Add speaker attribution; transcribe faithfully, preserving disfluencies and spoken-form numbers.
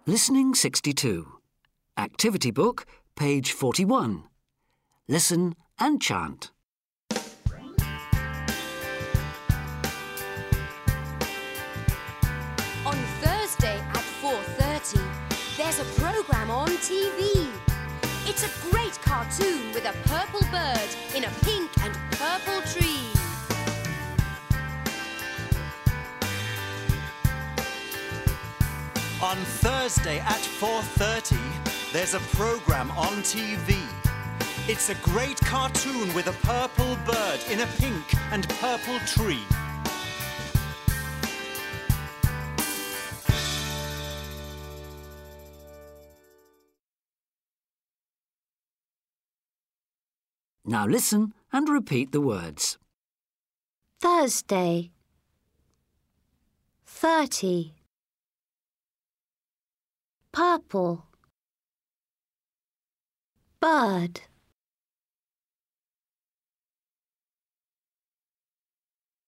Speaker 1: Listening sixty-two. Activity book, page forty-one. Listen and chant.
Speaker 2: On Thursday at four thirty, there's a programme on T V. It's a great cartoon with a purple bird in a pink and purple tree.
Speaker 3: On Thursday at four thirty, there's a programme on T V. It's a great cartoon with a purple bird in a pink and purple tree.
Speaker 1: Now listen and repeat the words.
Speaker 4: Thursday, thirty, purple, bird.